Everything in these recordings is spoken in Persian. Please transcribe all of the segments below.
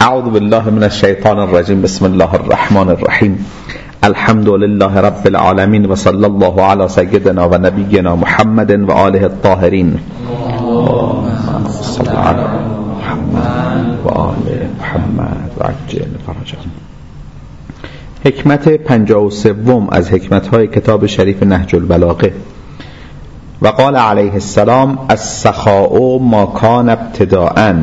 اعوذ بالله من الشیطان الرجیم. بسم الله الرحمن الرحیم. الحمد لله رب العالمین و صلی الله علی سیدنا و نبینا محمد و آله الطاهرین. اللهم صل علی محمد و آل محمد و عجل فرجهم. حکمت 53 از حکمت‌های کتاب شریف نهج البلاغه. و قال علیه السلام: السخاء ما کان ابتداءً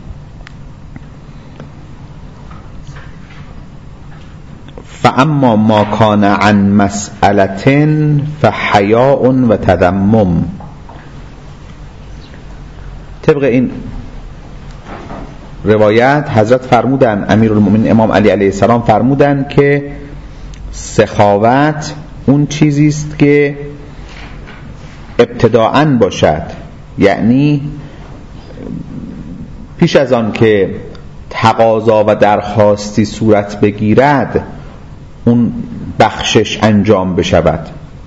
فاما ما کان عن مسئلة فحیاء و تذمم. طبق این روایت حضرت فرمودن، امیرالمومنین امام علی علیه السلام فرمودن که سخاوت اون چیزی است که ابتداءً باشد، یعنی پیش از آن که تقاضا و درخواستی صورت بگیرد اون بخشش انجام بشود.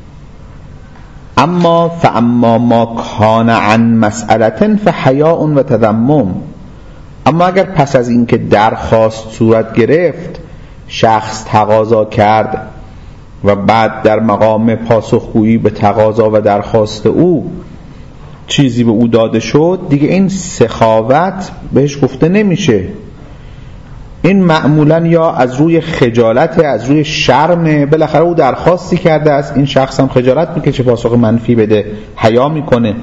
فاما ما کان عن مسئلة فحیاء و تذمم. اما اگر پس از این که درخواست صورت گرفت شخص تقاضا کرد و بعد در مقام پاسخگویی به تقاضا و درخواست او چیزی به او داده شد، دیگه این سخاوت بهش گفته نمیشه. این معمولا یا از روی خجالت، از روی شرم، بالاخره او درخواستی کرده است، این شخص هم خجالت میکشه پاسخ منفی بده، حیا میکنه.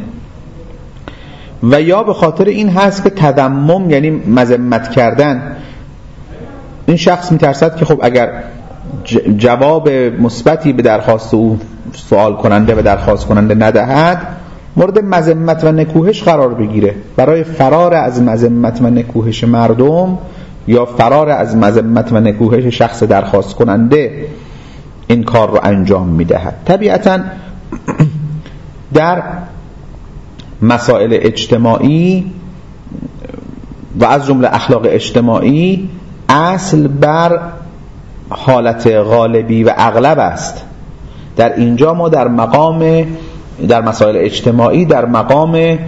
و یا به خاطر این هست که تذمم یعنی مذمت کردن، این شخص میترسد که خب اگر جواب مثبتی به درخواست او سوال کننده و درخواست کننده ندهد مورد مذمت و نکوهش قرار بگیره. برای فرار از مذمت و نکوهش مردم یا فرار از مذمت و نکوهش شخص درخواست کننده این کار رو انجام میدهد. طبیعتاً در مسائل اجتماعی و از جمله اخلاق اجتماعی اصل بر حالت غالبی و اغلب است. در اینجا ما در مسائل اجتماعی در مقام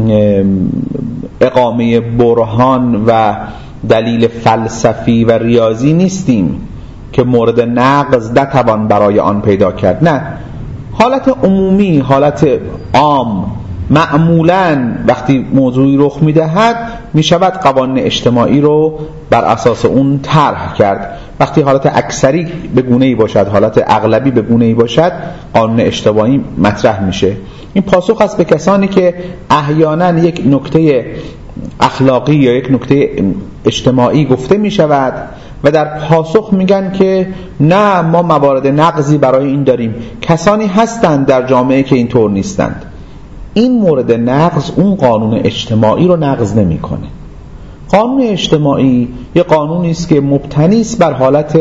اقامه برهان و دلیل فلسفی و ریاضی نیستیم که مورد نقض نتوان برای آن پیدا کرد. نه، حالت عمومی، حالت عام، معمولاً وقتی موضوعی رخ میدهد میشود قوانین اجتماعی رو بر اساس اون طرح کرد. وقتی حالت اکثری به گونه‌ای باشد، حالت اغلبی به گونه‌ای باشد، قانون اجتماعی مطرح میشه. این پاسخ است به کسانی که احیانا یک نکته اخلاقی یا یک نکته اجتماعی گفته می شود و در پاسخ میگن که نه، ما موارد نقضی برای این داریم. کسانی هستند در جامعه که اینطور نیستند. این مورد نقض اون قانون اجتماعی رو نقض نمی کنه. قانون اجتماعی یه قانونی است که مبتنی است بر حالت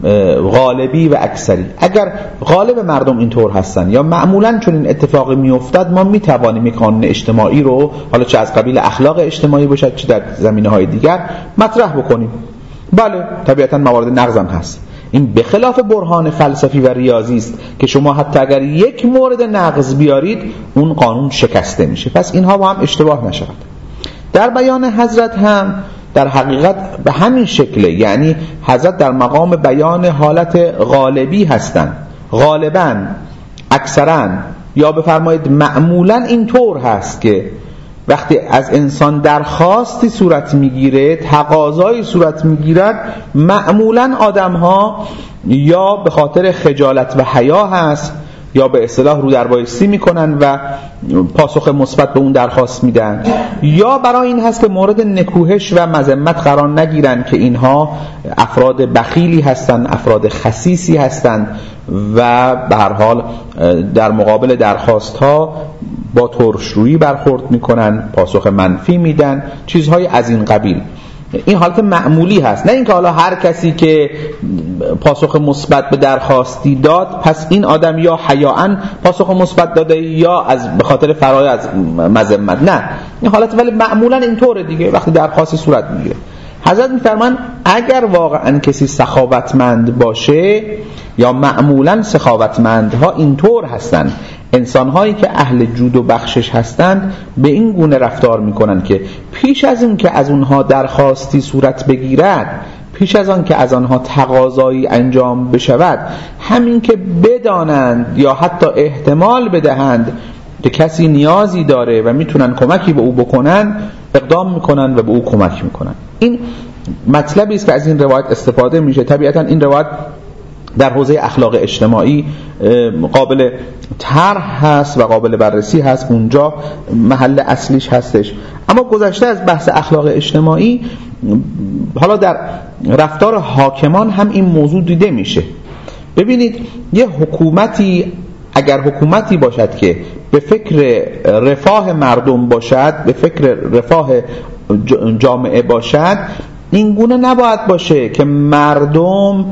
غالبی و اکثری. اگر غالب مردم اینطور هستن یا معمولاً چون این اتفاقی میافتد، ما میتوانیم یک قانون اجتماعی رو، حالا چه از قبیل اخلاق اجتماعی باشد چه در زمینه‌های دیگر، مطرح بکنیم. بله، طبیعتاً موارد نقض هم هست. این به خلاف برهان فلسفی و ریاضی است که شما حتی اگر یک مورد نقض بیارید اون قانون شکسته میشه. پس اینها با هم اشتباه نشود. در بیان حضرت هم در حقیقت به همین شکله، یعنی حضرت در مقام بیان حالت غالبی هستند. غالباً، اکثراً یا بفرمایید معمولاً اینطور هست که وقتی از انسان درخواستی صورت میگیره، تقاضایی صورت میگیرد، معمولاً آدم‌ها یا به خاطر خجالت و حیا هست یا به اصطلاح رو در بایستی میکنن و پاسخ مثبت به اون درخواست میدن، یا برای این هست که مورد نکوهش و مذمت قرار نگیرن که اینها افراد بخیلی هستن، افراد خسیسی هستن و به هر حال در مقابل درخواست ها با ترشرویی برخورد میکنن، پاسخ منفی میدن، چیزهای از این قبیل. این حالت معمولی هست، نه اینکه حالا هر کسی که پاسخ مثبت به درخواستی داد پس این آدم یا حیاءً پاسخ مثبت داده یا به خاطر فرار از مذمت. نه، این حالت ولی معمولا اینطوره دیگه. وقتی درخواستی صورت میگیره، حضرت میفرمان اگر واقعا کسی سخاوتمند باشه، یا معمولا سخاوتمندها اینطور هستن، انسان‌هایی که اهل جود و بخشش هستند به این گونه رفتار می‌کنند که پیش از اون که از اونها درخواستی صورت بگیرد، پیش از آن که از آنها تقاضایی انجام بشود، همین که بدانند یا حتی احتمال بدهند که کسی نیازی داره و میتونن کمکی به او بکنن، اقدام میکنن و به او کمک میکنن. این مطلبی است که از این روایت استفاده میشه. طبیعتا این روایت در حوزه اخلاق اجتماعی قابل طرح هست و قابل بررسی هست، اونجا محل اصلیش هستش. اما گذشته از بحث اخلاق اجتماعی، حالا در رفتار حاکمان هم این موضوع دیده میشه. ببینید یه حکومتی اگر حکومتی باشد که به فکر رفاه مردم باشد، به فکر رفاه جامعه باشد، این گونه نباید باشه که مردم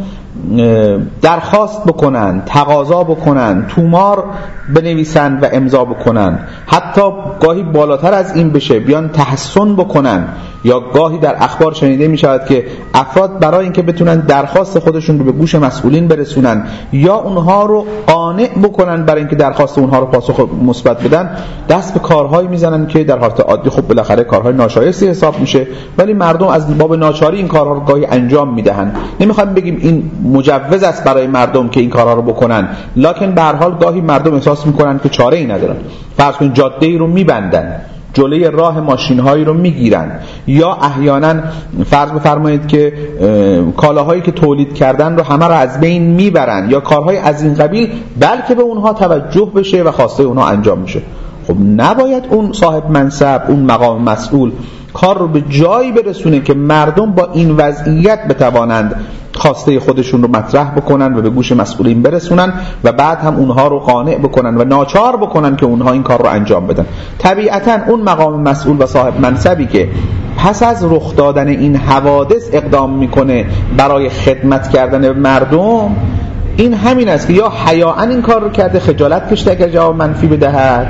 درخواست بکنن، تقاضا بکنن، تومار بنویسن و امضا بکنن، حتی گاهی بالاتر از این بشه بیان تحسن بکنن. یا گاهی در اخبار شنیده می شود که افراد برای اینکه بتونن درخواست خودشون رو به گوش مسئولین برسونن یا اونها رو قانع بکنن برای اینکه درخواست اونها رو پاسخ مثبت بدن، دست به کارهایی میزنن که در حالت عادی خب بالاخره کارهای ناشایستی حساب میشه، ولی مردم از باب ناچاری این کارها رو گاهی انجام میدهن. نمیخوایم بگیم این مجوز است برای مردم که این کارها رو بکنن، لکن به هر حال گاهی مردم احساس میکنن که چاره‌ای ندارن. فرض کنید جاده‌ای رو میبندن، جلوی راه ماشین‌هایی رو میگیرن، یا احیانا فرض بفرمایید که کالاهایی که تولید کردن رو همه رو از بین میبرن، یا کارهای از این قبیل، بلکه به اونها توجه بشه و خواسته اونها انجام میشه. خب نباید اون صاحب منصب، اون مقام مسئول کار رو به جایی برسونه که مردم با این وضعیت بتوانند خواسته خودشون رو مطرح بکنن و به گوش مسئولین برسونن و بعد هم اونها رو قانع بکنن و ناچار بکنن که اونها این کار رو انجام بدن. طبیعتا اون مقام مسئول و صاحب منصبی که پس از رخ دادن این حوادث اقدام میکنه برای خدمت کردن به مردم، این همین است که یا حیاءً این کار رو کرده، خجالت کشیده اگر جواب منفی بدهد،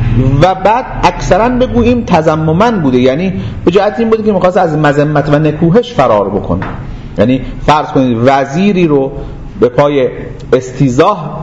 و بعد اکثرا بگوییم تذمماً بوده، یعنی به جهت این بوده که می‌خواست از مذمت و نکوهش فرار بکنه. یعنی فرض کنید وزیری رو به پای استیضاح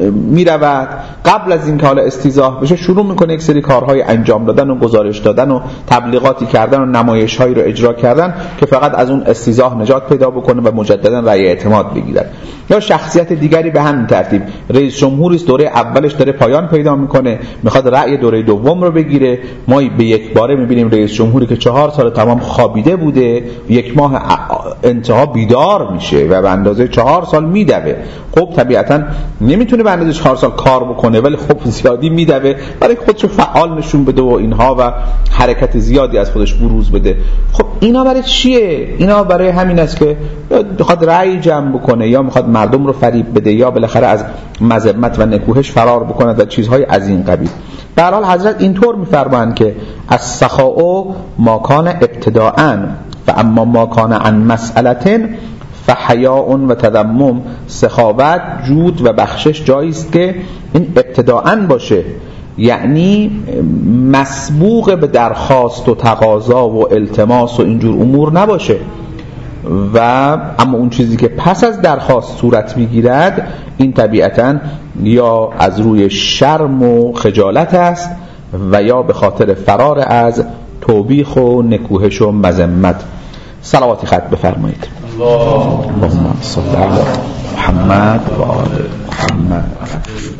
میرود، قبل از این که حالا استیضاح بشه شروع میکنه یک سری کارهای انجام دادن و گزارش دادن و تبلیغاتی کردن و نمایش‌هایی رو اجرا کردن که فقط از اون استیضاح نجات پیدا بکنه و مجددا رأی اعتماد بگیرد. یا شخصیت دیگری به همین ترتیب، رئیس جمهوری است، دوره اولش داره پایان پیدا میکنه، میخواد رأی دوره دوم رو بگیره. ما به یک باره میبینیم رئیس جمهوری که 4 سال تمام خوابیده بوده، 1 ماه انتها بیدار میشه و به اندازه 4 سال میدوه. خب طبیعتا نمیتونه به اندازه 4 سال کار بکنه، ولی خب زیادی میدوه برای خودش فعال نشون بده و اینها و حرکت زیادی از خودش بروز بده. خب اینا برای چیه؟ اینا برای همین است که میخواد رأی جمع بکنه، یا میخواد مردم رو فریب بده، یا بالاخره از مذمت و نکوهش فرار بکنه و چیزهای از این قبیل. به هر حال حضرت اینطور میفرمایند که السخاء ما کان ابتداءً فاما ما کان عن مسئلة فحیاء و تذمم. سخاوت، جود و بخشش جایی است که این ابتداءً باشه، یعنی مسبوق به درخواست و تقاضا و التماس و اینجور امور نباشه، و اما اون چیزی که پس از درخواست صورت میگیرد این طبیعتاً یا از روی شرم و خجالت است و یا به خاطر فرار از توبیخ و نکوهش و مذمت. صلواتی ختم بفرمایید. اللهم صل علی محمد و آل محمد.